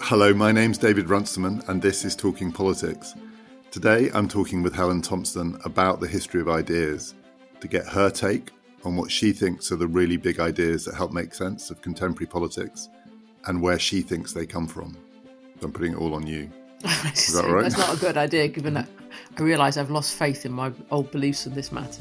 Hello, my name's David Runciman and this is Talking Politics. Today I'm talking with Helen Thompson about the history of ideas to get her take on what she thinks are the really big ideas that help make sense of contemporary politics and where she thinks they come from. I'm putting it all on you. Is that right? That's not a good idea, given that I realise I've lost faith in my old beliefs on this matter.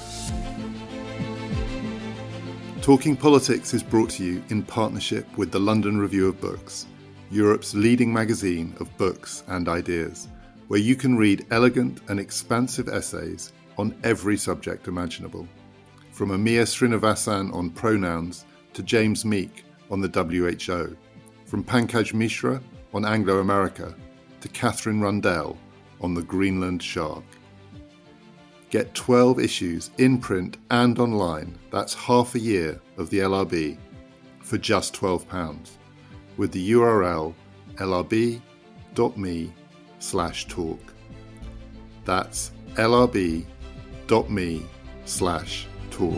Talking Politics is brought to you in partnership with the London Review of Books, Europe's leading magazine of books and ideas, where you can read elegant and expansive essays on every subject imaginable. From Amir Srinivasan on pronouns to James Meek on the WHO, from Pankaj Mishra on Anglo-America to Catherine Rundell on the Greenland shark. Get 12 issues in print and online, that's half a year of the LRB, for just £12, with the URL lrb.me/talk. That's lrb.me/talk.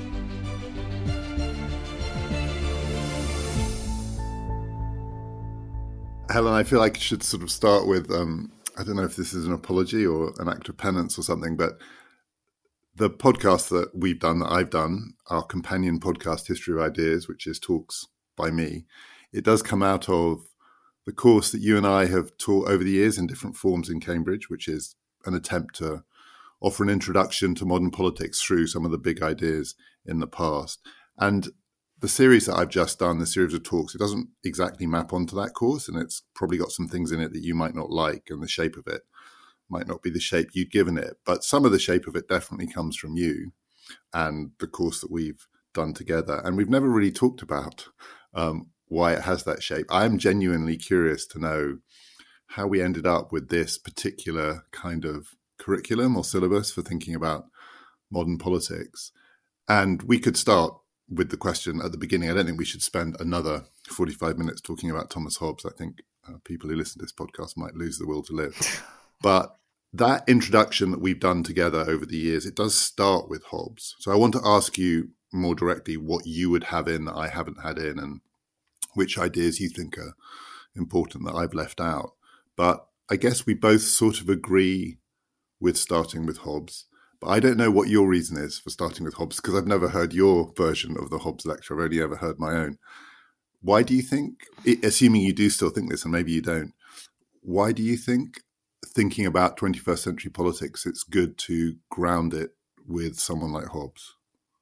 Helen, I feel like I should sort of start with, I don't know if this is an apology or an act of penance or something, but the podcast that we've done, that I've done, our companion podcast, History of Ideas, which is talks by me, it does come out of the course that you and I have taught over the years in different forms in Cambridge, which is an attempt to offer an introduction to modern politics through some of the big ideas in the past. And the series that I've just done, the series of talks, it doesn't exactly map onto that course, and it's probably got some things in it that you might not like, and the shape of it might not be the shape you'd given it. But some of the shape of it definitely comes from you and the course that we've done together. And we've never really talked about why it has that shape. I'm genuinely curious to know how we ended up with this particular kind of curriculum or syllabus for thinking about modern politics. And we could start with the question at the beginning. I don't think we should spend another 45 minutes talking about Thomas Hobbes. I think people who listen to this podcast might lose the will to live. But that introduction that we've done together over the years, it does start with Hobbes. So I want to ask you more directly what you would have in that I haven't had in, and which ideas you think are important that I've left out. But I guess we both sort of agree with starting with Hobbes. But I don't know what your reason is for starting with Hobbes, because I've never heard your version of the Hobbes lecture. I've only ever heard my own. Why do you think, assuming you do still think this, and maybe you don't, why do you think thinking about 21st century politics, it's good to ground it with someone like Hobbes?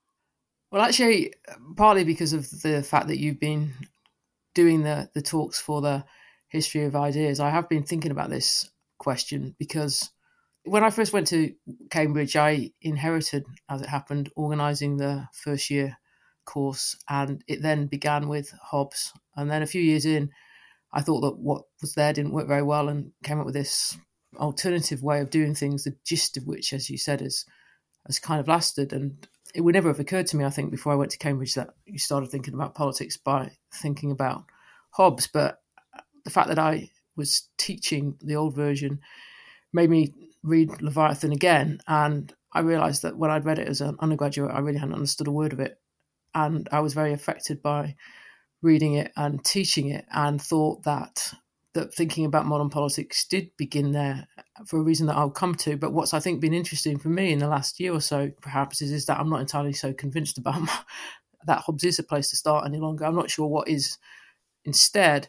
Well, actually, partly because of the fact that you've been doing the talks for the History of Ideas, I have been thinking about this question, because when I first went to Cambridge, I inherited, as it happened, organising the first year course, and it then began with Hobbes. And then a few years in, I thought that what was there didn't work very well and came up with this alternative way of doing things, the gist of which, as you said, has kind of lasted. And it would never have occurred to me, I think, before I went to Cambridge, that you started thinking about politics by thinking about Hobbes. But the fact that I was teaching the old version made me read Leviathan again, and I realised that when I'd read it as an undergraduate, I really hadn't understood a word of it, and I was very affected by reading it and teaching it, and thought that thinking about modern politics did begin there for a reason that I'll come to. But what's, I think, been interesting for me in the last year or so, perhaps, is that I'm not entirely so convinced about that Hobbes is a place to start any longer. I'm not sure what is instead.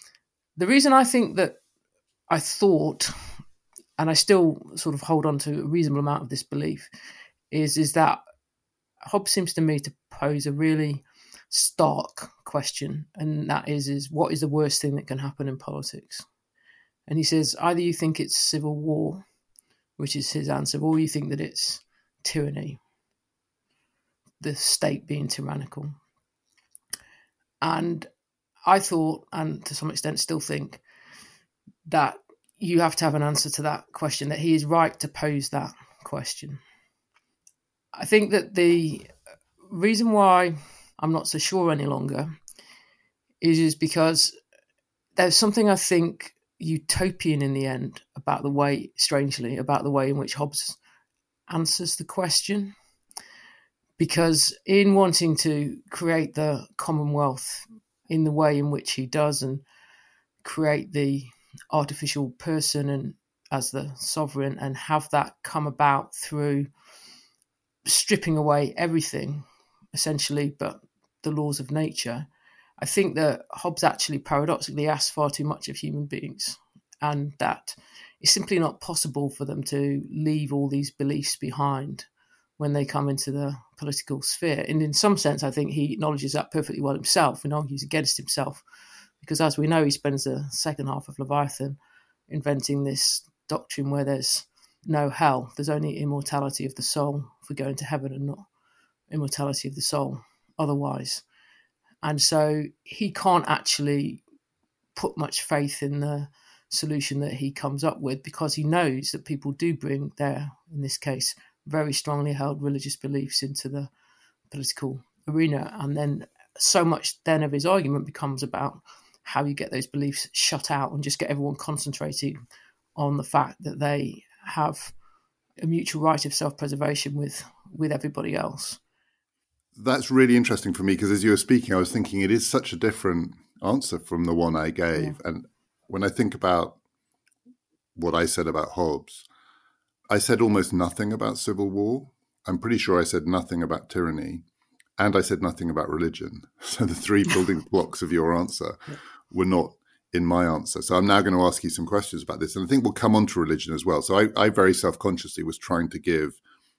The reason I think that I thought, and I still sort of hold on to a reasonable amount of this belief, is that Hobbes seems to me to pose a really stark question, and that is what is the worst thing that can happen in politics? And he says, either you think it's civil war, which is his answer, or you think that it's tyranny, the state being tyrannical. And I thought, and to some extent still think, that you have to have an answer to that question, that he is right to pose that question. I think that the reason why I'm not so sure any longer is because there's something, I think, utopian in the end about the way, strangely, about the way in which Hobbes answers the question. Because in wanting to create the Commonwealth in the way in which he does, and create the artificial person and as the sovereign, and have that come about through stripping away everything, essentially, but the laws of nature. I think that Hobbes actually paradoxically asks far too much of human beings, and that it's simply not possible for them to leave all these beliefs behind when they come into the political sphere. And in some sense, I think he acknowledges that perfectly well himself and argues against himself, because as we know, he spends the second half of Leviathan inventing this doctrine where there's no hell, there's only immortality of the soul for going to heaven and not immortality of the soul otherwise. And so he can't actually put much faith in the solution that he comes up with, because he knows that people do bring their, in this case, very strongly held religious beliefs into the political arena. And then so much then of his argument becomes about how you get those beliefs shut out and just get everyone concentrating on the fact that they have a mutual right of self-preservation with everybody else. That's really interesting for me, because as you were speaking, I was thinking it is such a different answer from the one I gave. Yeah. And when I think about what I said about Hobbes, I said almost nothing about civil war. I'm pretty sure I said nothing about tyranny, and I said nothing about religion. So the three building blocks of your answer were not in my answer. So I'm now going to ask you some questions about this, and I think we'll come on to religion as well. So I very self-consciously was trying to give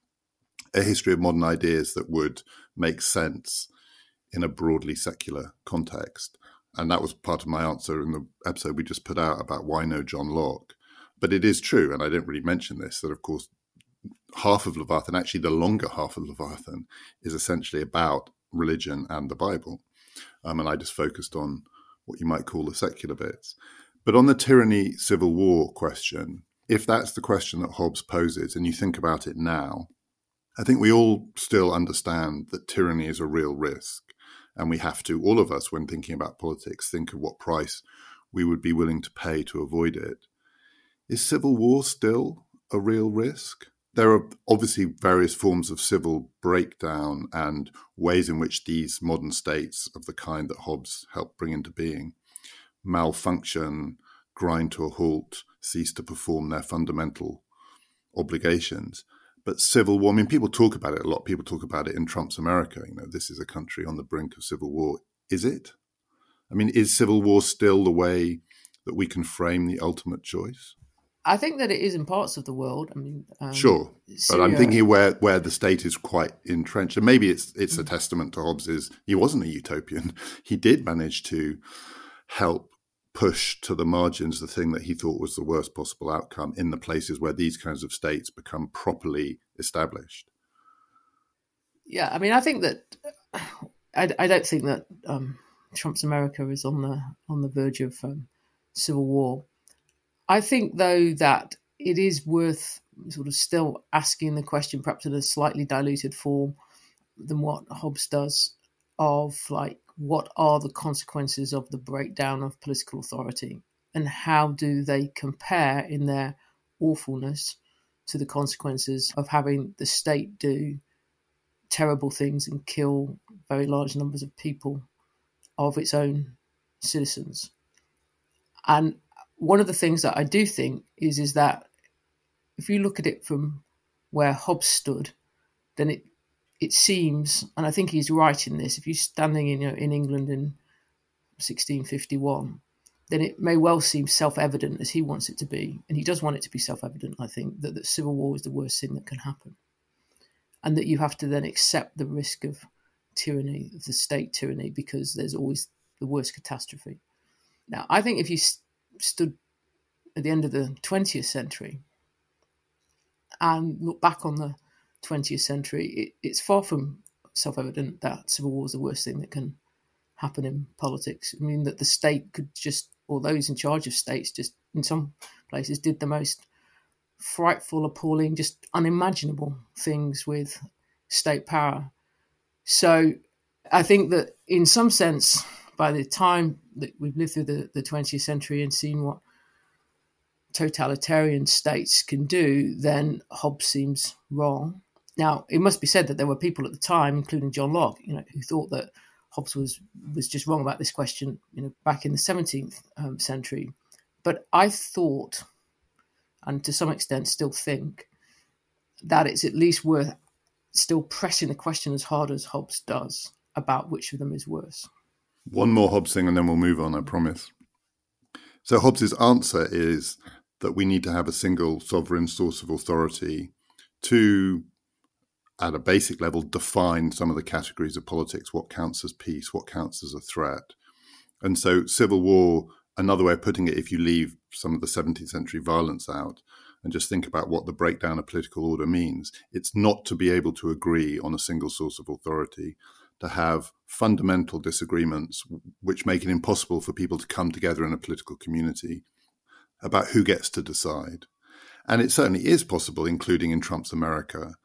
a history of modern ideas that would make sense in a broadly secular context. And that was part of my answer in the episode we just put out about why no John Locke. But it is true, and I didn't really mention this, that of course half of Leviathan, actually the longer half of Leviathan, is essentially about religion and the Bible. And I just focused on what you might call the secular bits. But on the tyranny civil war question, if that's the question that Hobbes poses and you think about it now, I think we all still understand that tyranny is a real risk. And we have to, all of us, when thinking about politics, think of what price we would be willing to pay to avoid it. Is civil war still a real risk? There are obviously various forms of civil breakdown and ways in which these modern states of the kind that Hobbes helped bring into being malfunction, grind to a halt, cease to perform their fundamental obligations. But civil war, I mean, people talk about it a lot. People talk about it in Trump's America. You know, this is a country on the brink of civil war. Is it? I mean, is civil war still the way that we can frame the ultimate choice? I think that it is in parts of the world. I mean, sure, but I'm thinking where the state is quite entrenched, and maybe it's a testament to Hobbes. He wasn't a utopian. He did manage to help push to the margins the thing that he thought was the worst possible outcome in the places where these kinds of states become properly established. Yeah, I mean, I think that I don't think that Trump's America is on the verge of civil war. I think, though, that it is worth sort of still asking the question, perhaps in a slightly diluted form than what Hobbes does, of like, what are the consequences of the breakdown of political authority, and how do they compare in their awfulness to the consequences of having the state do terrible things and kill very large numbers of people, of its own citizens. And one of the things that I do think is that if you look at it from where Hobbes stood, then it seems, and I think he's right in this, if you're standing in England in 1651, then it may well seem self-evident, as he wants it to be, and he does want it to be self-evident, I think, that civil war is the worst thing that can happen, and that you have to then accept the risk of tyranny, of the state tyranny, because there's always the worst catastrophe. Now, I think if you stood at the end of the 20th century and look back on the 20th century, it's far from self-evident that civil war is the worst thing that can happen in politics. I mean, that the state could just, or those in charge of states just in some places did the most frightful, appalling, just unimaginable things with state power. So I think that in some sense, by the time that we've lived through the 20th century and seen what totalitarian states can do, then Hobbes seems wrong. Now, it must be said that there were people at the time, including John Locke, who thought that Hobbes was just wrong about this question, back in the 17th century. But I thought, and to some extent still think, that it's at least worth still pressing the question as hard as Hobbes does about which of them is worse. One more Hobbes thing and then we'll move on, I promise. So Hobbes's answer is that we need to have a single sovereign source of authority to, at a basic level, define some of the categories of politics, what counts as peace, what counts as a threat. And so civil war, another way of putting it, if you leave some of the 17th century violence out and just think about what the breakdown of political order means, it's not to be able to agree on a single source of authority, to have fundamental disagreements which make it impossible for people to come together in a political community about who gets to decide. And it certainly is possible, including in Trump's America,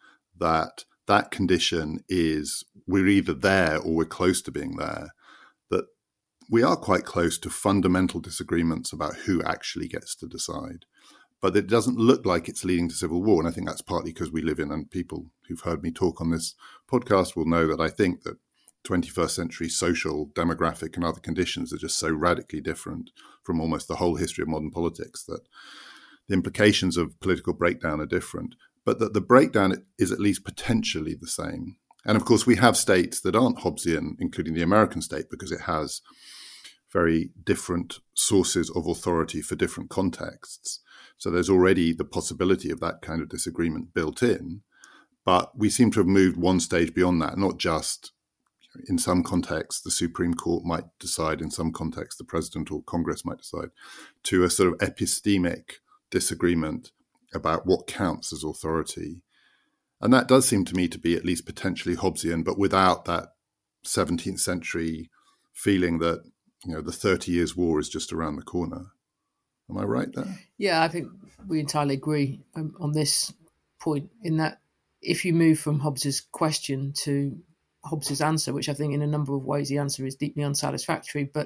that condition is we're either there or we're close to being there, that we are quite close to fundamental disagreements about who actually gets to decide. But it doesn't look like it's leading to civil war. And I think that's partly because we live in, and people who've heard me talk on this podcast will know that I think that 21st century social, demographic and other conditions are just so radically different from almost the whole history of modern politics that the implications of political breakdown are different, but that the breakdown is at least potentially the same. And of course, we have states that aren't Hobbesian, including the American state, because it has very different sources of authority for different contexts. So there's already the possibility of that kind of disagreement built in. But we seem to have moved one stage beyond that, not just in some contexts, the Supreme Court might decide, in some contexts, the President or Congress might decide, to a sort of epistemic disagreement about what counts as authority. And that does seem to me to be at least potentially Hobbesian, but without that 17th century feeling that, the 30 Years' War is just around the corner. Am I right there? Yeah, I think we entirely agree on this point, in that if you move from Hobbes's question to Hobbes's answer, which I think in a number of ways the answer is deeply unsatisfactory, but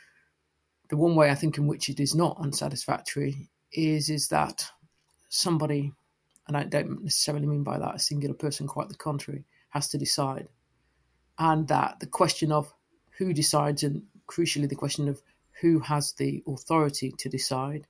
the one way I think in which it is not unsatisfactory is that somebody, and I don't necessarily mean by that a singular person, quite the contrary, has to decide. And that the question of who decides, and crucially the question of who has the authority to decide,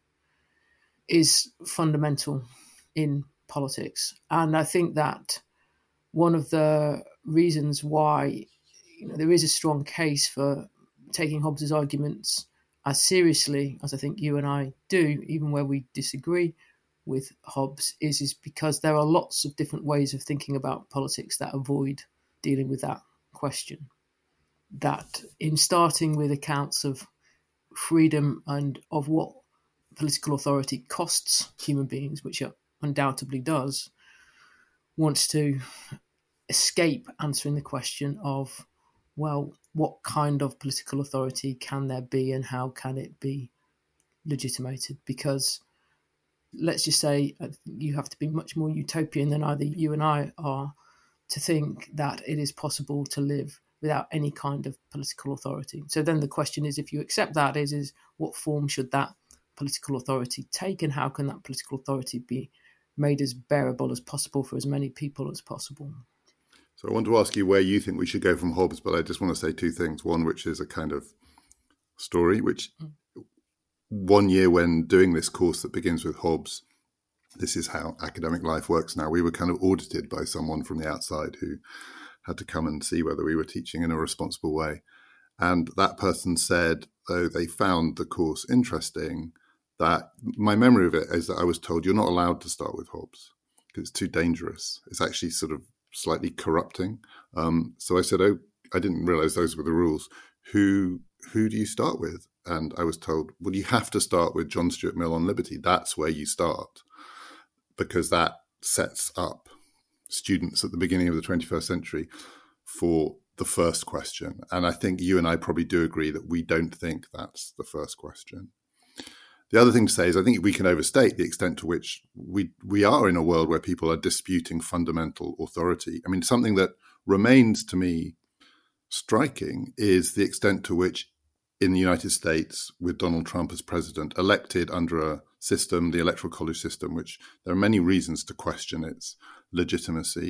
is fundamental in politics. And I think that one of the reasons why there is a strong case for taking Hobbes's arguments as seriously as I think you and I do, even where we disagree with Hobbes, is because there are lots of different ways of thinking about politics that avoid dealing with that question. That in starting with accounts of freedom and of what political authority costs human beings, which it undoubtedly does, wants to escape answering the question of, well, what kind of political authority can there be and how can it be legitimated? Because let's just say you have to be much more utopian than either you and I are to think that it is possible to live without any kind of political authority. So then the question is, if you accept that, is what form should that political authority take, and how can that political authority be made as bearable as possible for as many people as possible? So I want to ask you where you think we should go from Hobbes, but I just want to say two things. One, which is a kind of story, which one year when doing this course that begins with Hobbes, this is how academic life works now. We were kind of audited by someone from the outside who had to come and see whether we were teaching in a responsible way. And that person said, though they found the course interesting, that my memory of it is that I was told you're not allowed to start with Hobbes because it's too dangerous. It's actually sort of slightly corrupting. So I said, oh, I didn't realize those were the rules. Who do you start with? And I was told, well, you have to start with John Stuart Mill on Liberty. That's where you start, because that sets up students at the beginning of the 21st century for the first question. And I think you and I probably do agree that we don't think that's the first question. The other thing to say is I think we can overstate the extent to which we are in a world where people are disputing fundamental authority. I mean, something that remains to me striking is the extent to which in the United States, with Donald Trump as president, elected under a system, the Electoral College system, which there are many reasons to question its legitimacy,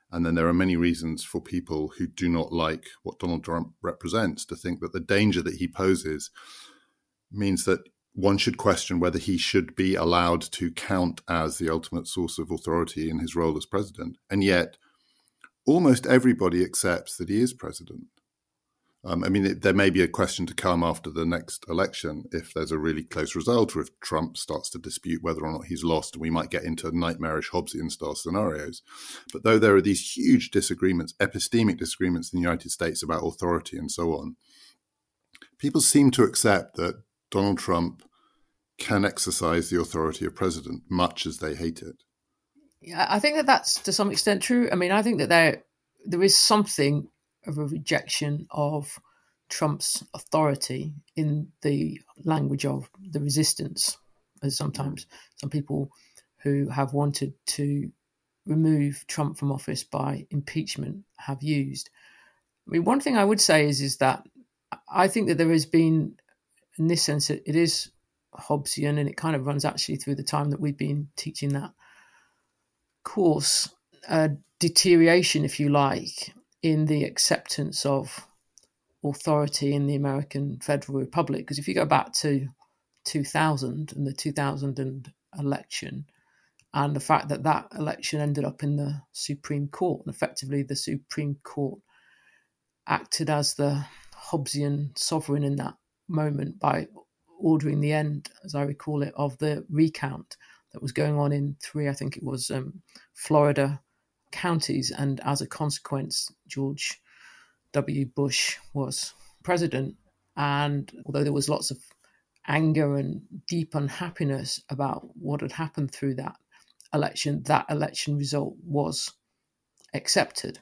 And then there are many reasons for people who do not like what Donald Trump represents to think that the danger that he poses means that one should question whether he should be allowed to count as the ultimate source of authority in his role as president. And yet, almost everybody accepts that he is president. There may be a question to come after the next election if there's a really close result, or if Trump starts to dispute whether or not he's lost, and we might get into nightmarish Hobbesian-style scenarios. But though there are these huge disagreements, epistemic disagreements in the United States about authority and so on, people seem to accept that Donald Trump can exercise the authority of president, much as they hate it. Yeah, I think that that's to some extent true. I mean, I think that there is something of a rejection of Trump's authority in the language of the resistance, as sometimes some people who have wanted to remove Trump from office by impeachment have used. I mean, one thing I would say is that I think that there has been, in this sense, it is Hobbesian, and it kind of runs actually through the time that we've been teaching that course, a deterioration, if you like, in the acceptance of authority in the American Federal Republic. Because if you go back to 2000 and the 2000 election, and the fact that that election ended up in the Supreme Court, and effectively the Supreme Court acted as the Hobbesian sovereign in that moment by ordering the end, as I recall it, of the recount that was going on in 3, I think it was, Florida counties. And as a consequence, George W. Bush was president. And although there was lots of anger and deep unhappiness about what had happened through that election result was accepted.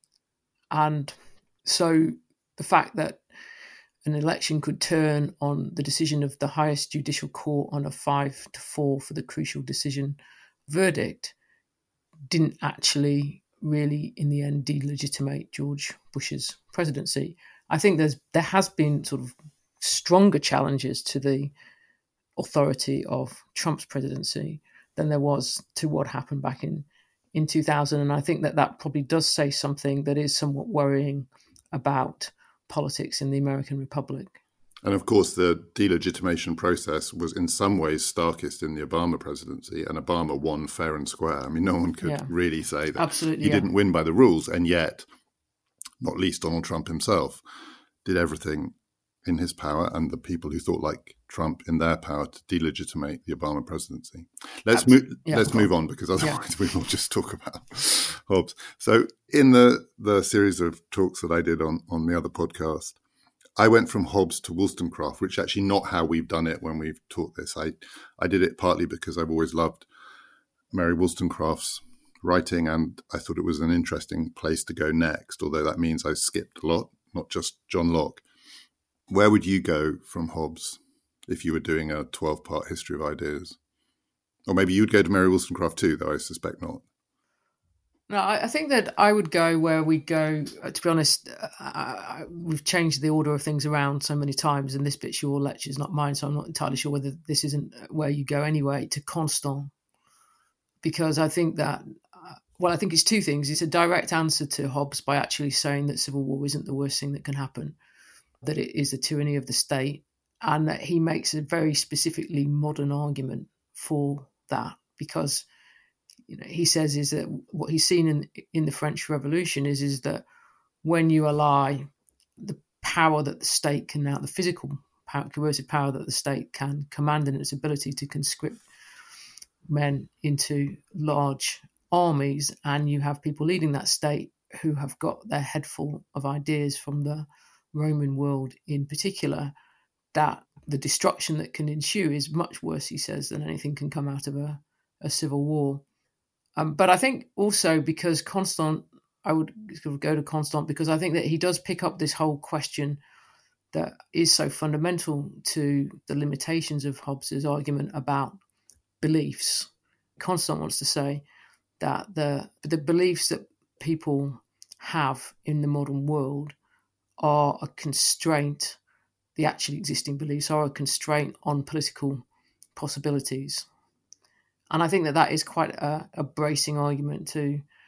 And so the fact that an election could turn on the decision of the highest judicial court on a 5-4 for the crucial decision verdict didn't actually really, in the end, delegitimate George Bush's presidency. I think there has been sort of stronger challenges to the authority of Trump's presidency than there was to what happened back in 2000. And I think that probably does say something that is somewhat worrying about politics in the American Republic. And of course, the delegitimation process was in some ways starkest in the Obama presidency, and Obama won fair and square. I mean, no one could really say that he didn't win by the rules, and yet, not least Donald Trump himself, did everything in his power, and the people who thought like Trump in their power, to delegitimate the Obama presidency. Let's move on, because otherwise we will just talk about Hobbes. So in the series of talks that I did on the other podcast, I went from Hobbes to Wollstonecraft, which is actually not how we've done it when we've taught this. I did it partly because I've always loved Mary Wollstonecraft's writing, and I thought it was an interesting place to go next, although that means I skipped a lot, not just John Locke. Where would you go from Hobbes if you were doing a 12-part history of ideas? Or maybe you'd go to Mary Wollstonecraft too, though I suspect not. No, I think that I would go where we go. To be honest, we've changed the order of things around so many times, and this bit's your lecture is not mine, so I'm not entirely sure whether this isn't where you go anyway, to Constant. Because I think that, I think it's two things. It's a direct answer to Hobbes by actually saying that civil war isn't the worst thing that can happen, that it is the tyranny of the state, and that he makes a very specifically modern argument for that, because he says is that what he's seen in the French Revolution is that when you ally the power that the state can now, the physical power, coercive power that the state can command in its ability to conscript men into large armies, and you have people leading that state who have got their head full of ideas from the Roman world in particular, that the destruction that can ensue is much worse, he says, than anything can come out of a civil war. But I think also because Constant, I would go to Constant because I think that he does pick up this whole question that is so fundamental to the limitations of Hobbes's argument about beliefs. Constant wants to say that the beliefs that people have in the modern world are a constraint, the actually existing beliefs are a constraint on political possibilities. And I think that is quite a bracing argument to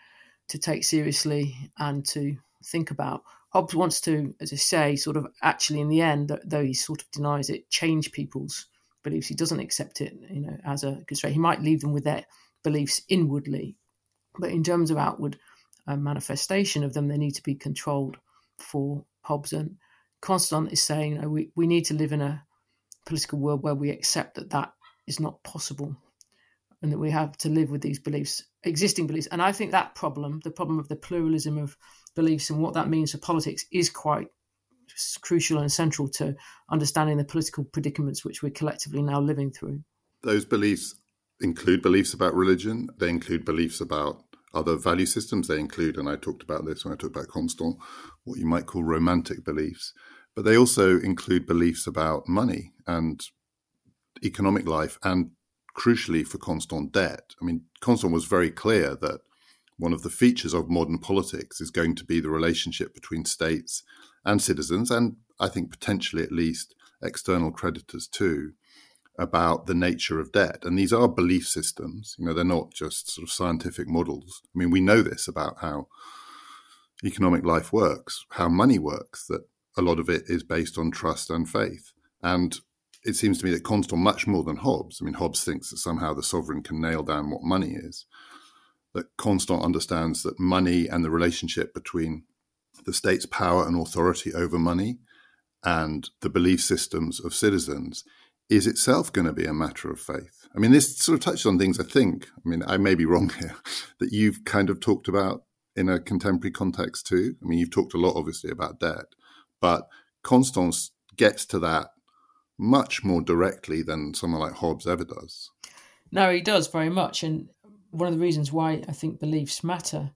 to take seriously and to think about. Hobbes wants to, as I say, sort of actually in the end, though he sort of denies it, change people's beliefs. He doesn't accept it, as a constraint. He might leave them with their beliefs inwardly, but in terms of outward manifestation of them, they need to be controlled for Hobbes. And Constant is saying we need to live in a political world where we accept that is not possible, and that we have to live with these beliefs, existing beliefs. And I think that problem, the problem of the pluralism of beliefs and what that means for politics, is quite crucial and central to understanding the political predicaments which we're collectively now living through. Those beliefs include beliefs about religion. They include beliefs about other value systems. They include, and I talked about this when I talked about Constant, what you might call romantic beliefs. But they also include beliefs about money and economic life, and crucially for Constant, debt. I mean, Constant was very clear that one of the features of modern politics is going to be the relationship between states and citizens, and I think potentially at least external creditors too, about the nature of debt. And these are belief systems. They're not just sort of scientific models. I mean, we know this about how economic life works, how money works, that a lot of it is based on trust and faith. And it seems to me that Constant, much more than Hobbes, I mean, Hobbes thinks that somehow the sovereign can nail down what money is, that Constant understands that money and the relationship between the state's power and authority over money and the belief systems of citizens is itself going to be a matter of faith. I mean, this sort of touches on things, I may be wrong here, that you've kind of talked about in a contemporary context too. I mean, you've talked a lot, obviously, about debt, but Constance gets to that much more directly than someone like Hobbes ever does. No, he does very much. And one of the reasons why I think beliefs matter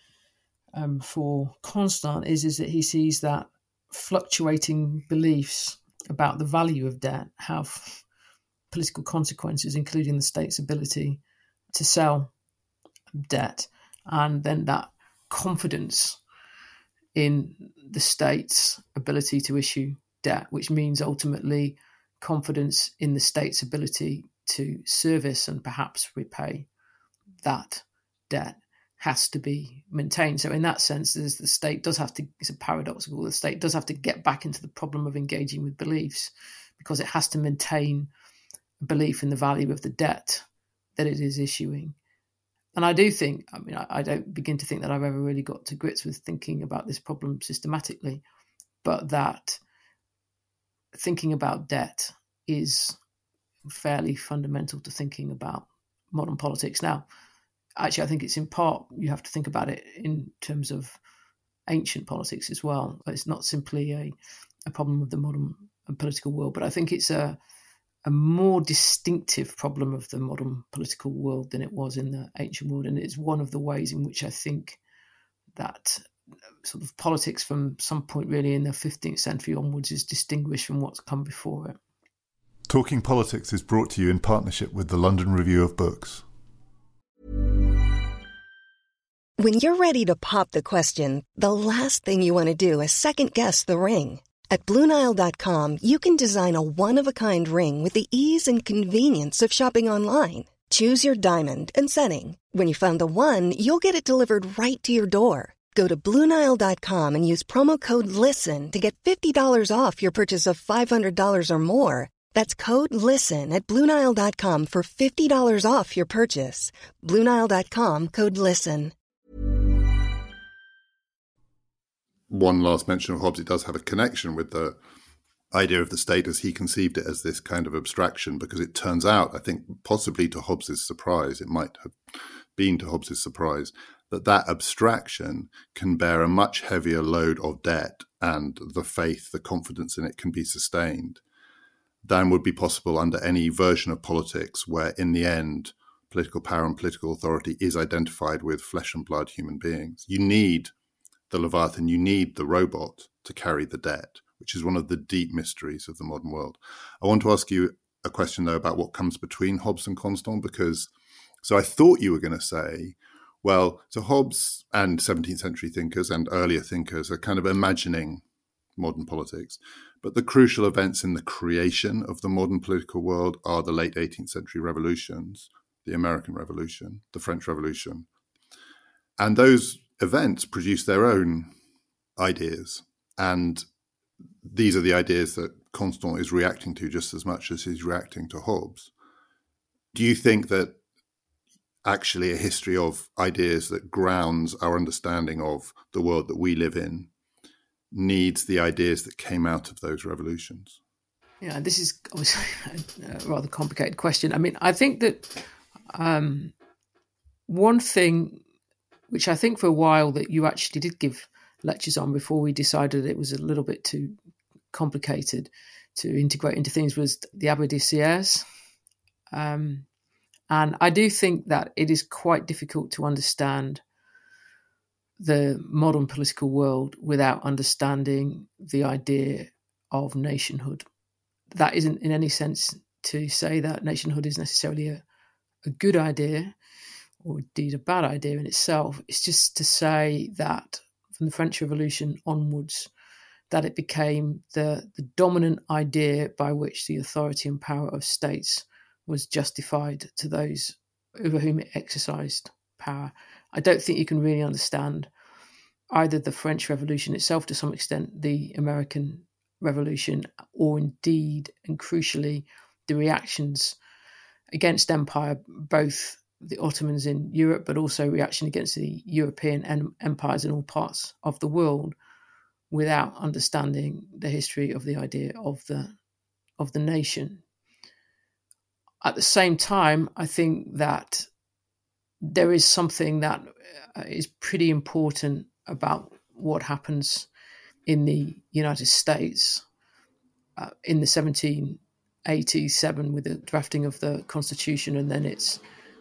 for Constant is that he sees that fluctuating beliefs about the value of debt have political consequences, including the state's ability to sell debt, and then that confidence in the state's ability to issue debt, which means ultimately confidence in the state's ability to service and perhaps repay that debt, has to be maintained. So in that sense, the state does have to, it's a paradoxical, the state does have to get back into the problem of engaging with beliefs, because it has to maintain a belief in the value of the debt that it is issuing. And I do think, I don't begin to think that I've ever really got to grips with thinking about this problem systematically, but that thinking about debt is fairly fundamental to thinking about modern politics. Now, actually, I think it's in part, you have to think about it in terms of ancient politics as well. It's not simply a problem of the modern political world, but I think it's a more distinctive problem of the modern political world than it was in the ancient world. And it's one of the ways in which I think that sort of politics from some point really in the 15th century onwards is distinguished from what's come before it. Talking Politics is brought to you in partnership with the London Review of Books. When you're ready to pop the question, the last thing you want to do is second-guess the ring. At BlueNile.com, you can design a one-of-a-kind ring with the ease and convenience of shopping online. Choose your diamond and setting. When you find the one, you'll get it delivered right to your door. Go to BlueNile.com and use promo code LISTEN to get $50 off your purchase of $500 or more. That's code LISTEN at BlueNile.com for $50 off your purchase. BlueNile.com, code LISTEN. One last mention of Hobbes, it does have a connection with the idea of the state as he conceived it as this kind of abstraction, because it turns out, I think possibly to Hobbes's surprise, it might have been to Hobbes's surprise, that abstraction can bear a much heavier load of debt, and the faith, the confidence in it can be sustained than would be possible under any version of politics where in the end political power and political authority is identified with flesh and blood human beings. You need the Leviathan, you need the robot to carry the debt, which is one of the deep mysteries of the modern world. I want to ask you a question, though, about what comes between Hobbes and Constant, because so I thought you were going to say, well, so Hobbes and 17th century thinkers and earlier thinkers are kind of imagining modern politics, but the crucial events in the creation of the modern political world are the late 18th century revolutions, the American Revolution, the French Revolution. And those events produce their own ideas. And these are the ideas that Constant is reacting to just as much as he's reacting to Hobbes. Do you think that actually a history of ideas that grounds our understanding of the world that we live in needs the ideas that came out of those revolutions? Yeah, this is obviously a rather complicated question. I mean, I think that one thing which I think for a while that you actually did give lectures on before we decided it was a little bit too complicated to integrate into things was the Abbé de Sieyès. And I do think that it is quite difficult to understand the modern political world without understanding the idea of nationhood. That isn't in any sense to say that nationhood is necessarily a good idea or indeed a bad idea in itself. It's just to say that from the French Revolution onwards, that it became the dominant idea by which the authority and power of states was justified to those over whom it exercised power. I don't think you can really understand either the French Revolution itself to some extent, the American Revolution, or indeed, and crucially, the reactions against empire, both the Ottomans in Europe, but also reaction against the European empires in all parts of the world, without understanding the history of the idea of the nation. At the same time, I think that there is something that is pretty important about what happens in the United States in the 1787 with the drafting of the Constitution and then its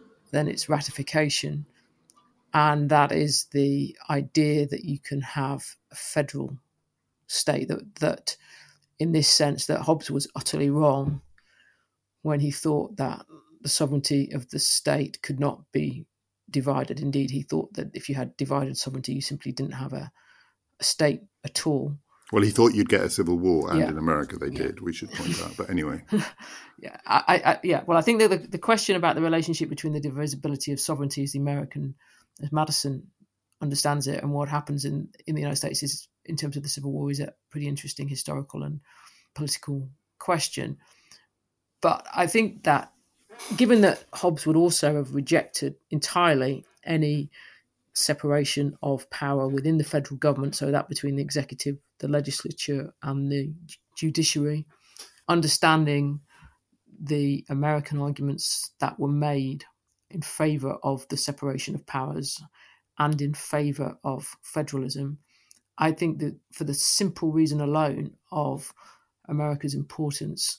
ratification. And that is the idea that you can have a federal state, that in this sense that Hobbes was utterly wrong when he thought that the sovereignty of the state could not be divided. Indeed, he thought that if you had divided sovereignty, you simply didn't have a state at all. Well, he thought you'd get a civil war, and in America they did. We should point out. But anyway. Well, I think that the question about the relationship between the divisibility of sovereignty as as Madison understands it, and what happens in the United States is, in terms of the Civil War, is a pretty interesting historical and political question. But I think that given that Hobbes would also have rejected entirely any separation of power within the federal government, so that between the executive, the legislature, and the judiciary, understanding the American arguments that were made in favour of the separation of powers and in favour of federalism, I think that for the simple reason alone of America's importance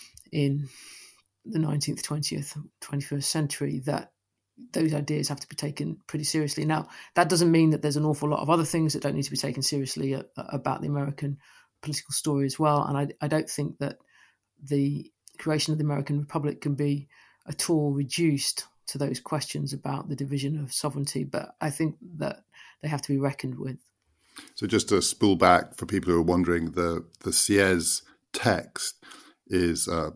in the 19th, 20th, 21st century, that those ideas have to be taken pretty seriously. Now, that doesn't mean that there's an awful lot of other things that don't need to be taken seriously about the American political story as well. And I don't think that the creation of the American Republic can be at all reduced to those questions about the division of sovereignty, but I think that they have to be reckoned with. So just to spool back for people who are wondering, the Sieyès text is a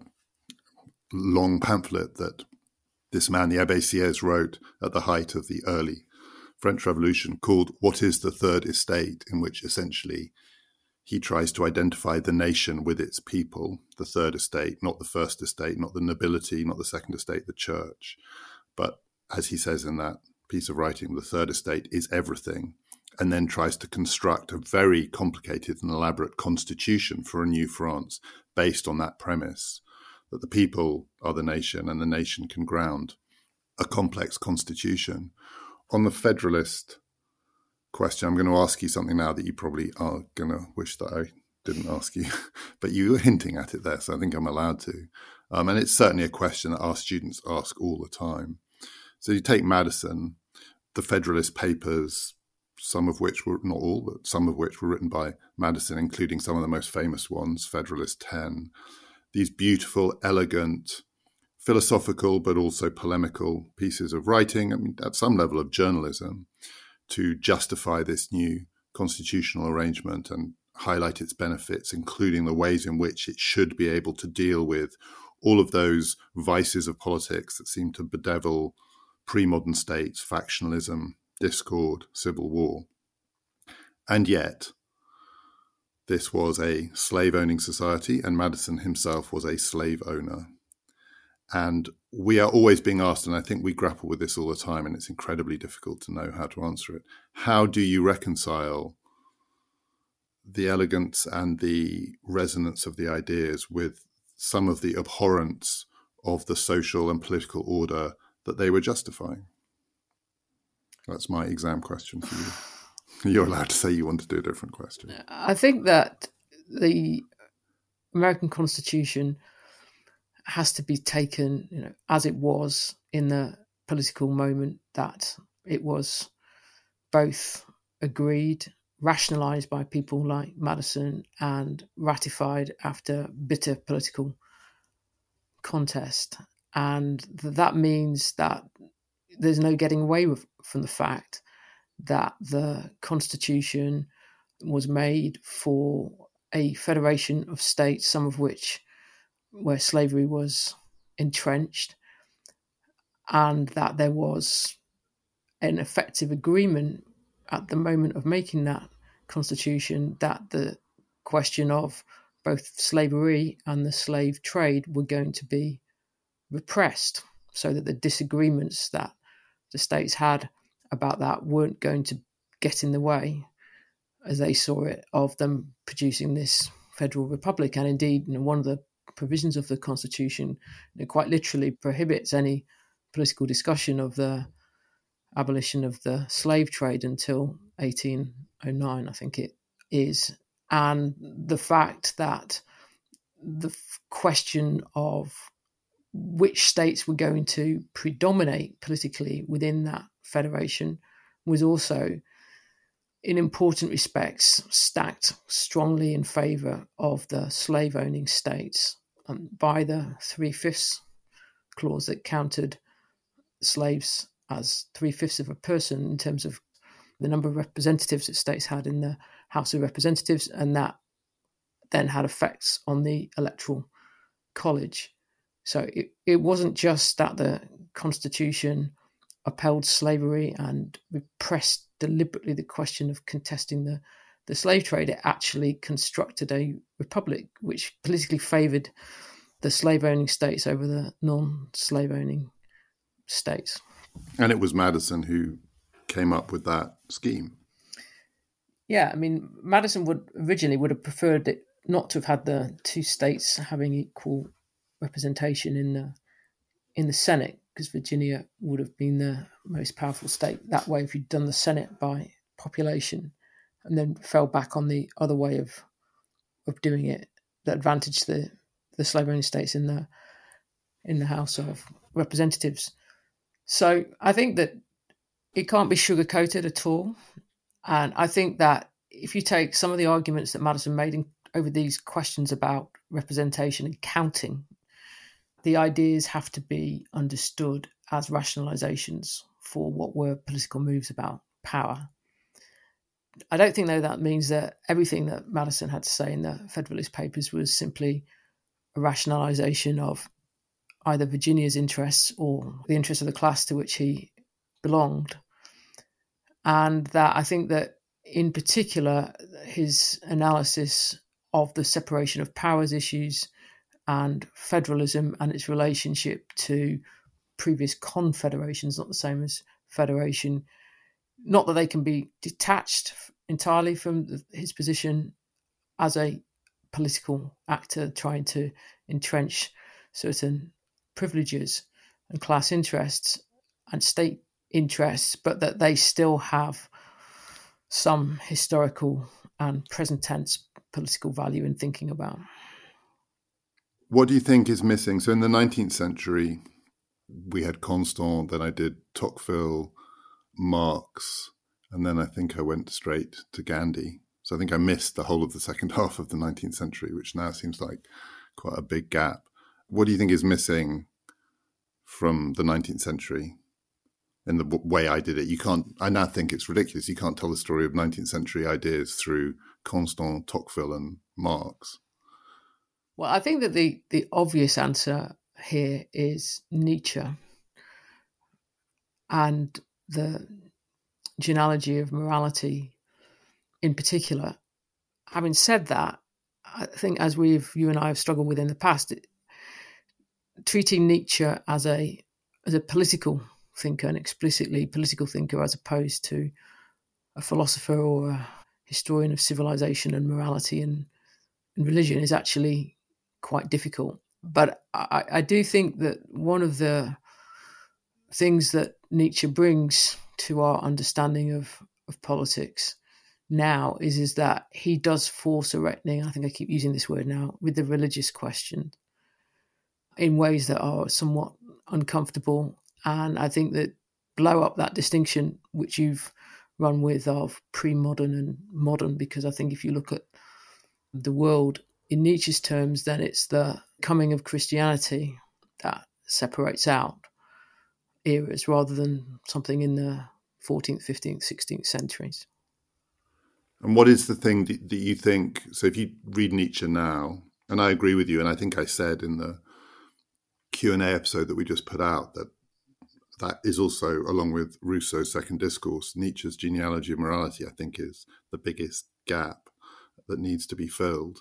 long pamphlet that this man, the Abbé Sieyès, wrote at the height of the early French Revolution, called What is the Third Estate?, in which essentially he tries to identify the nation with its people, the third estate, not the first estate, not the nobility, not the second estate, the church. But as he says in that piece of writing, the third estate is everything, and then tries to construct a very complicated and elaborate constitution for a new France based on that premise, that the people are the nation and the nation can ground a complex constitution. On the Federalist question, I'm going to ask you something now that you probably are going to wish that I didn't ask you, but you were hinting at it there, so I think I'm allowed to. And it's certainly a question that our students ask all the time. So you take Madison, the Federalist Papers, some of which were, not all, but some of which were written by Madison, including some of the most famous ones, Federalist 10. These beautiful, elegant, philosophical, but also polemical pieces of writing, I mean, at some level of journalism, to justify this new constitutional arrangement and highlight its benefits, including the ways in which it should be able to deal with all of those vices of politics that seem to bedevil pre-modern states, factionalism, discord, civil war. And yet, this was a slave-owning society, and Madison himself was a slave owner. And we are always being asked, and I think we grapple with this all the time, and it's incredibly difficult to know how to answer it. How do you reconcile the elegance and the resonance of the ideas with some of the abhorrence of the social and political order that they were justifying? That's my exam question for you. You're allowed to say you want to do a different question. I think that the American Constitution has to be taken, as it was in the political moment, that it was both agreed, rationalized by people like Madison, and ratified after bitter political contest. And that means that there's no getting away from the fact that the Constitution was made for a federation of states, some of which where slavery was entrenched, and that there was an effective agreement at the moment of making that Constitution that the question of both slavery and the slave trade were going to be repressed, so that the disagreements that the states had about that weren't going to get in the way, as they saw it, of them producing this federal republic. And indeed, one of the provisions of the Constitution quite literally prohibits any political discussion of the abolition of the slave trade until 1809, I think it is. And the fact that the question of which states were going to predominate politically within that federation was also, in important respects, stacked strongly in favour of the slave-owning states by the 3/5 clause that counted slaves as 3/5 of a person in terms of the number of representatives that states had in the House of Representatives, and that then had effects on the Electoral College. So it wasn't just that the Constitution upheld slavery and repressed deliberately the question of contesting the slave trade. It actually constructed a republic which politically favoured the slave-owning states over the non-slave-owning states. And it was Madison who came up with that scheme. Yeah, I mean, Madison would have preferred it not to have had the two states having equal representation in the Senate, because Virginia would have been the most powerful state that way if you'd done the Senate by population, and then fell back on the other way of doing it that advantaged the slave-owning states in the House of Representatives. So I think that it can't be sugar-coated at all. And I think that if you take some of the arguments that Madison made over these questions about representation and counting, the ideas have to be understood as rationalizations for what were political moves about power. I don't think, though, that means that everything that Madison had to say in the Federalist Papers was simply a rationalization of either Virginia's interests or the interests of the class to which he belonged. And that I think that, in particular, his analysis of the separation of powers issues and federalism and its relationship to previous confederations, not the same as federation, not that they can be detached entirely from his position as a political actor trying to entrench certain privileges and class interests and state interests, but that they still have some historical and present tense political value in thinking about. What do you think is missing? So in the 19th century, we had Constant, then I did Tocqueville, Marx, and then I think I went straight to Gandhi. So I think I missed the whole of the second half of the 19th century, which now seems like quite a big gap. What do you think is missing from the 19th century in the way I did it? I now think it's ridiculous. You can't tell the story of 19th century ideas through Constant, Tocqueville, and Marx. Well, I think that the obvious answer here is Nietzsche and the genealogy of morality in particular. Having said that, I think as you and I have struggled with in the past, treating Nietzsche as a political thinker, an explicitly political thinker, as opposed to a philosopher or a historian of civilization and morality and religion, is actually quite difficult. But I do think that one of the things that Nietzsche brings to our understanding of politics now is that he does force a reckoning, I think I keep using this word now, with the religious question in ways that are somewhat uncomfortable. And I think that blow up that distinction which you've run with of pre-modern and modern, because I think if you look at the world in Nietzsche's terms, then it's the coming of Christianity that separates out eras rather than something in the 14th, 15th, 16th centuries. And what is the thing that you think, so if you read Nietzsche now, and I agree with you, and I think I said in the Q&A episode that we just put out that is also, along with Rousseau's Second Discourse, Nietzsche's genealogy of morality, I think, is the biggest gap that needs to be filled.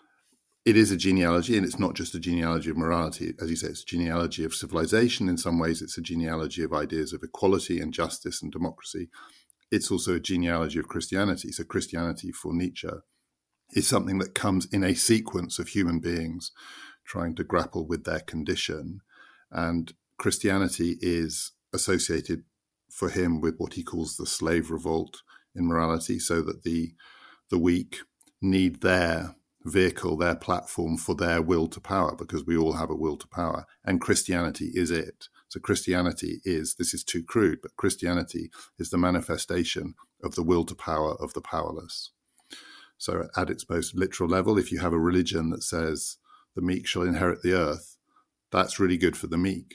It is a genealogy, and it's not just a genealogy of morality. As you say, it's a genealogy of civilization. In some ways, it's a genealogy of ideas of equality and justice and democracy. It's also a genealogy of Christianity. So Christianity for Nietzsche is something that comes in a sequence of human beings trying to grapple with their condition. And Christianity is associated for him with what he calls the slave revolt in morality, so that the weak need their vehicle, their platform for their will to power, because we all have a will to power. And Christianity is it. So Christianity is, this is too crude, but Christianity is the manifestation of the will to power of the powerless. So at its most literal level, if you have a religion that says the meek shall inherit the earth, that's really good for the meek.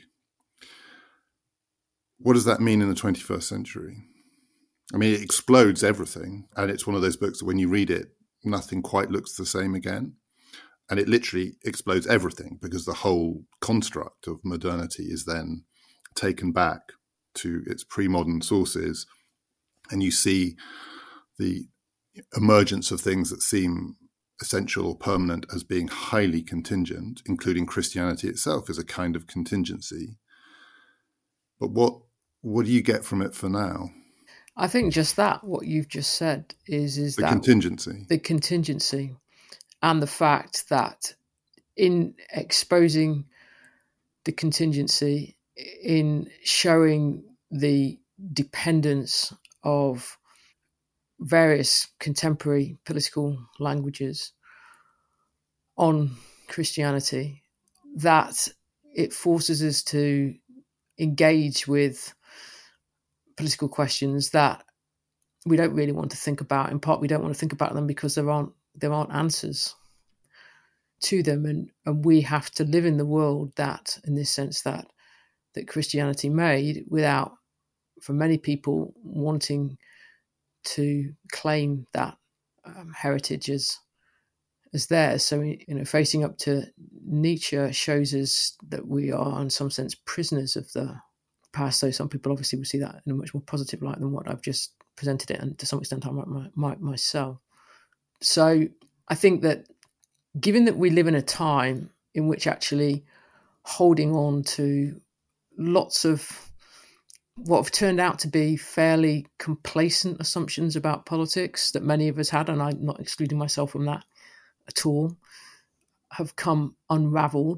What does that mean in the 21st century? I mean, it explodes everything. And it's one of those books that when you read it, nothing quite looks the same again. And it literally explodes everything, because the whole construct of modernity is then taken back to its pre-modern sources. And you see the emergence of things that seem essential or permanent as being highly contingent, including Christianity itself is a kind of contingency. But what do you get from it for now? I think just that, what you've just said, is the that contingency. The contingency, and the fact that in exposing the contingency, in showing the dependence of various contemporary political languages on Christianity, that it forces us to engage with political questions that we don't really want to think about. In part, we don't want to think about them because there aren't answers to them, and we have to live in the world that, in this sense, that Christianity made, without, for many people, wanting to claim that heritage as theirs. So, facing up to Nietzsche shows us that we are, in some sense, prisoners of the past. So some people obviously will see that in a much more positive light than what I've just presented it, and to some extent I might myself. So I think that given that we live in a time in which actually holding on to lots of what have turned out to be fairly complacent assumptions about politics that many of us had, and I'm not excluding myself from that at all, have come unravelled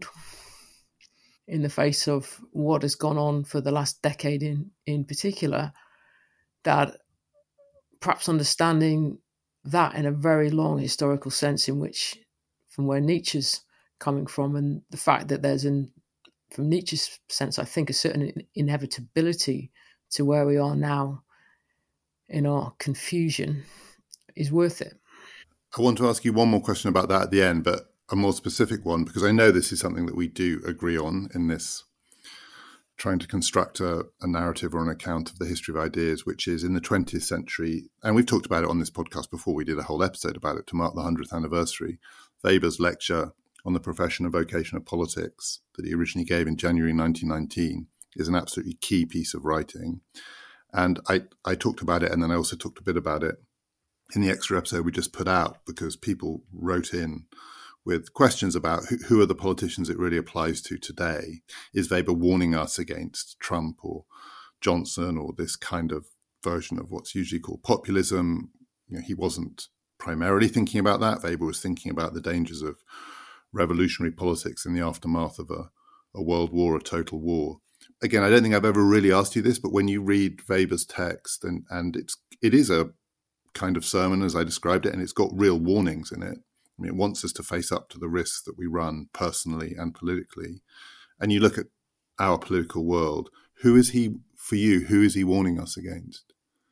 in the face of what has gone on for the last decade in particular, that perhaps understanding that in a very long historical sense, in which, from where Nietzsche's coming from, and the fact that there's, from Nietzsche's sense, I think, a certain inevitability to where we are now in our confusion, is worth it. I want to ask you one more question about that at the end, but a more specific one, because I know this is something that we do agree on in this trying to construct a narrative or an account of the history of ideas, which is in the 20th century, and we've talked about it on this podcast before, we did a whole episode about it to mark the 100th anniversary, Weber's lecture on the profession and vocation of politics that he originally gave in January 1919 is an absolutely key piece of writing. And I talked about it, and then I also talked a bit about it in the extra episode we just put out, because people wrote in with questions about who are the politicians it really applies to today. Is Weber warning us against Trump or Johnson or this kind of version of what's usually called populism? He wasn't primarily thinking about that. Weber was thinking about the dangers of revolutionary politics in the aftermath of a world war, a total war. Again, I don't think I've ever really asked you this, but when you read Weber's text, and it is a kind of sermon as I described it, and it's got real warnings in it. I mean, it wants us to face up to the risks that we run personally and politically. And you look at our political world, who is he warning us against?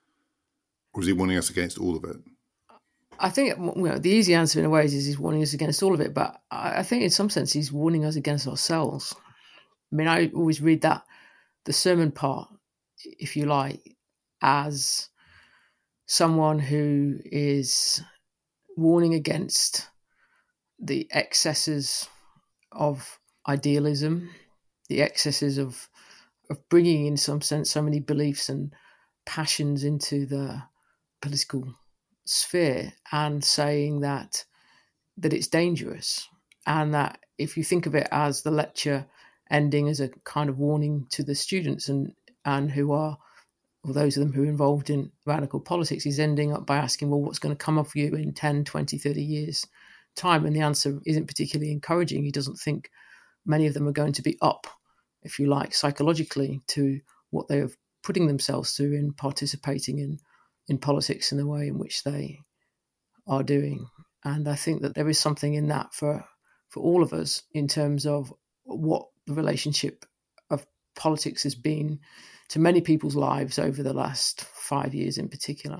Or is he warning us against all of it? I think the easy answer in a way is he's warning us against all of it, but I think in some sense he's warning us against ourselves. I mean, I always read the sermon part, if you like, as someone who is warning against the excesses of idealism, the excesses of bringing in some sense so many beliefs and passions into the political sphere, and saying that it's dangerous, and that if you think of it as the lecture ending as a kind of warning to the students and who are, or those of them who are involved in radical politics, he's ending up by asking, well, what's going to come of you in 10, 20, 30 years time? And the answer isn't particularly encouraging. He doesn't think many of them are going to be up, if you like, psychologically to what they are putting themselves through in participating in politics in the way in which they are doing. And I think that there is something in that for all of us in terms of what the relationship of politics has been to many people's lives over the last 5 years in particular.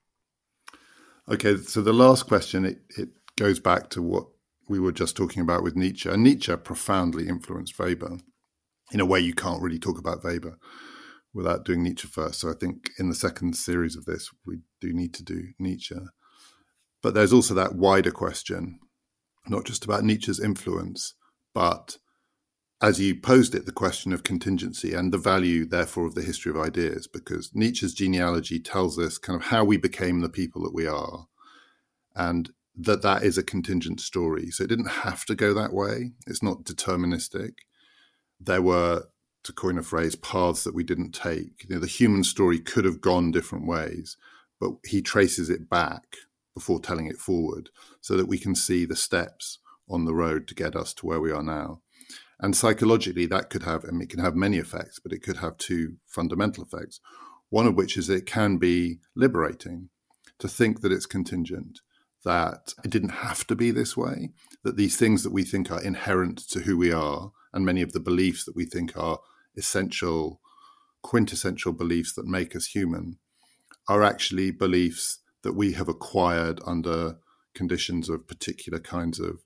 Okay, so the last question, it goes back to what we were just talking about with Nietzsche. And Nietzsche profoundly influenced Weber in a way you can't really talk about Weber without doing Nietzsche first. So I think in the second series of this, we do need to do Nietzsche. But there's also that wider question, not just about Nietzsche's influence, but as you posed it, the question of contingency and the value, therefore, of the history of ideas, because Nietzsche's genealogy tells us kind of how we became the people that we are, and that is a contingent story. So it didn't have to go that way. It's not deterministic. There were, to coin a phrase, paths that we didn't take. The human story could have gone different ways, but he traces it back before telling it forward so that we can see the steps on the road to get us to where we are now. And psychologically, that could have, it can have many effects, but it could have two fundamental effects. One of which is it can be liberating to think that it's contingent, that it didn't have to be this way, that these things that we think are inherent to who we are, and many of the beliefs that we think are essential, quintessential beliefs that make us human, are actually beliefs that we have acquired under conditions of particular kinds of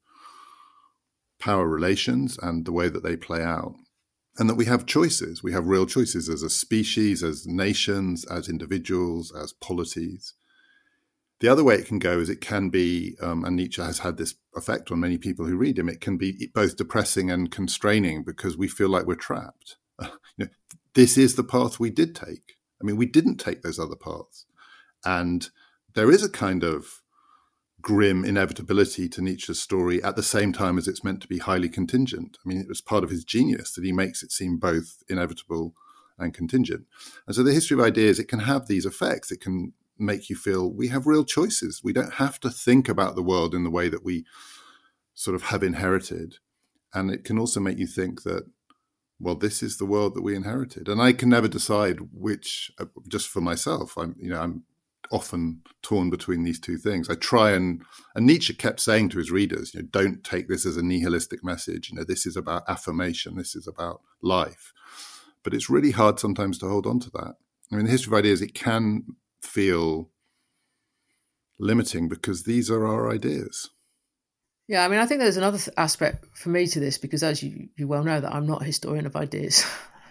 power relations and the way that they play out. And that we have choices. We have real choices as a species, as nations, as individuals, as polities. The other way it can go is it can be, and Nietzsche has had this effect on many people who read him, it can be both depressing and constraining because we feel like we're trapped. This is the path we did take. I mean, we didn't take those other paths. And there is a kind of grim inevitability to Nietzsche's story at the same time as it's meant to be highly contingent. I mean, it was part of his genius that he makes it seem both inevitable and contingent. And so the history of ideas, it can have these effects. It can make you feel we have real choices. We don't have to think about the world in the way that we sort of have inherited. And it can also make you think that, well, this is the world that we inherited. And I can never decide which, just for myself, I'm often torn between these two things. I try and Nietzsche kept saying to his readers, don't take this as a nihilistic message. This is about affirmation. This is about life. But it's really hard sometimes to hold on to that. I mean, the history of ideas, it can feel limiting because these are our ideas. Yeah, I mean, I think there's another aspect for me to this because as you well know that I'm not a historian of ideas.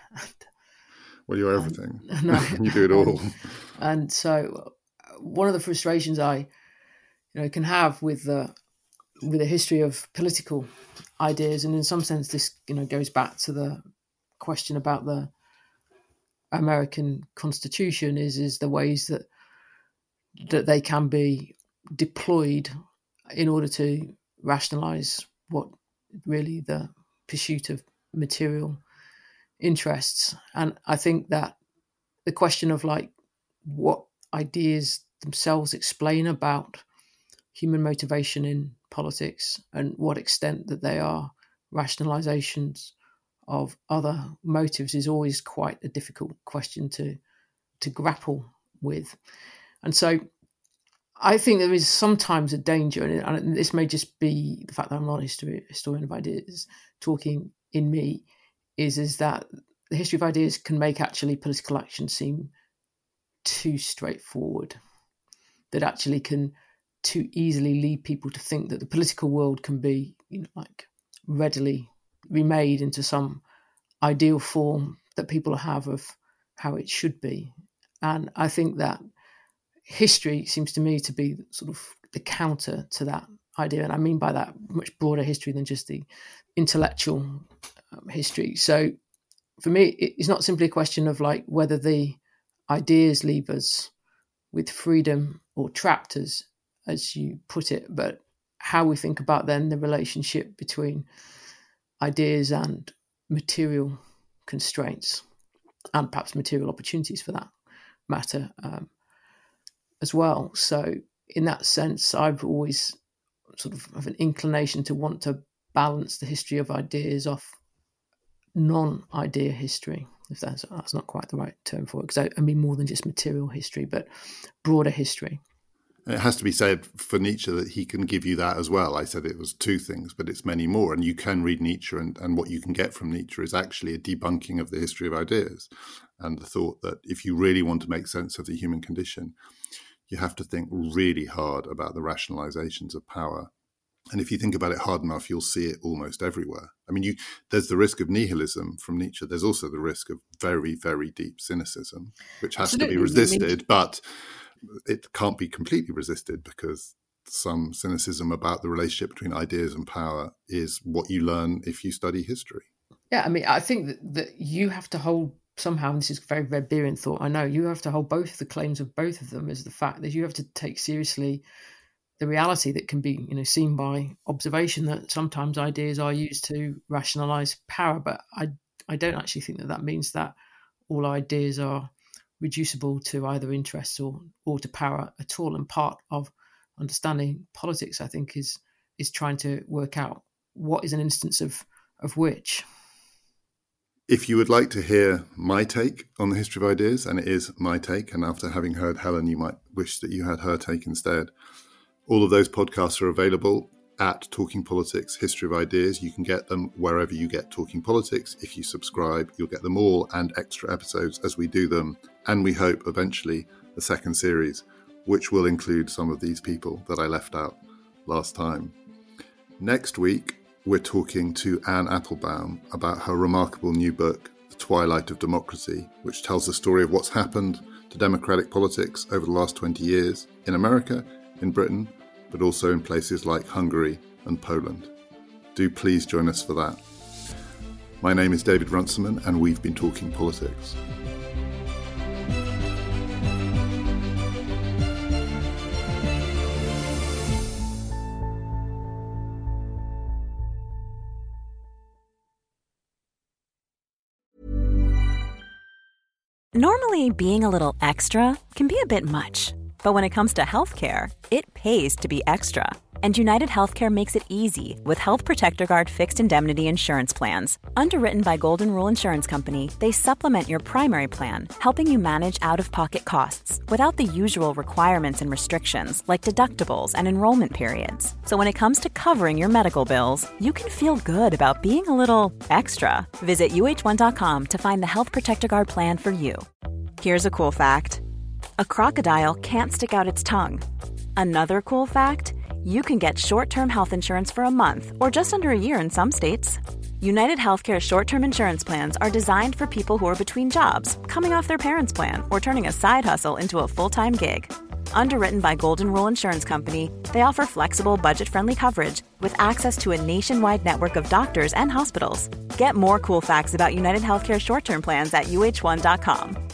Well, you're everything. No, you do it all. And so one of the frustrations I can have with the history of political ideas, and in some sense this goes back to the question about the American Constitution is the ways that they can be deployed in order to rationalize what really the pursuit of material interests. And I think that the question of like what ideas themselves explain about human motivation in politics and what extent that they are rationalizations of other motives is always quite a difficult question to grapple with. And so I think there is sometimes a danger, and this may just be the fact that I'm not a historian of ideas talking in me, is that the history of ideas can make actually political action seem too straightforward, that actually can too easily lead people to think that the political world can be, like readily remade into some ideal form that people have of how it should be. And I think that history seems to me to be sort of the counter to that idea. And I mean by that much broader history than just the intellectual history. So for me, it's not simply a question of like whether the ideas leave us with freedom or trapped us, as you put it, but how we think about then the relationship between ideas and material constraints, and perhaps material opportunities for that matter as well. So in that sense, I've always sort of have an inclination to want to balance the history of ideas off non-idea history, if that's not quite the right term for it, because I mean more than just material history, but broader history. It has to be said for Nietzsche that he can give you that as well. I said it was two things, but it's many more. And you can read Nietzsche, and what you can get from Nietzsche is actually a debunking of the history of ideas, and the thought that if you really want to make sense of the human condition, you have to think really hard about the rationalizations of power. And if you think about it hard enough, you'll see it almost everywhere. I mean, there's the risk of nihilism from Nietzsche. There's also the risk of very, very deep cynicism, which has to be resisted, but it can't be completely resisted, because some cynicism about the relationship between ideas and power is what you learn if you study history. Yeah, I mean, I think that you have to hold somehow, and this is very Weberian thought, I know, you have to hold both the claims of both of them as the fact that you have to take seriously the reality that can be, seen by observation, that sometimes ideas are used to rationalize power. But I don't actually think that means that all ideas are reducible to either interests or to power at all. And part of understanding politics, I think, is trying to work out what is an instance of which. If you would like to hear my take on the history of ideas, and it is my take, and after having heard Helen, you might wish that you had her take instead, all of those podcasts are available at Talking Politics History of Ideas. You can get them wherever you get Talking Politics. If you subscribe, you'll get them all and extra episodes as we do them. And we hope eventually a second series, which will include some of these people that I left out last time. Next week, we're talking to Anne Applebaum about her remarkable new book, The Twilight of Democracy, which tells the story of what's happened to democratic politics over the last 20 years in America, in Britain, but also in places like Hungary and Poland. Do please join us for that. My name is David Runciman, and we've been talking politics. Normally, being a little extra can be a bit much. But when it comes to healthcare, it pays to be extra. And United Healthcare makes it easy with Health Protector Guard fixed indemnity insurance plans. Underwritten by Golden Rule Insurance Company, they supplement your primary plan, helping you manage out-of-pocket costs without the usual requirements and restrictions like deductibles and enrollment periods. So when it comes to covering your medical bills, you can feel good about being a little extra. Visit uh1.com to find the Health Protector Guard plan for you. Here's a cool fact. A crocodile can't stick out its tongue. Another cool fact, you can get short-term health insurance for a month or just under a year in some states. United Healthcare short-term insurance plans are designed for people who are between jobs, coming off their parents' plan, or turning a side hustle into a full-time gig. Underwritten by Golden Rule Insurance Company, they offer flexible, budget-friendly coverage with access to a nationwide network of doctors and hospitals. Get more cool facts about United Healthcare short-term plans at uh1.com.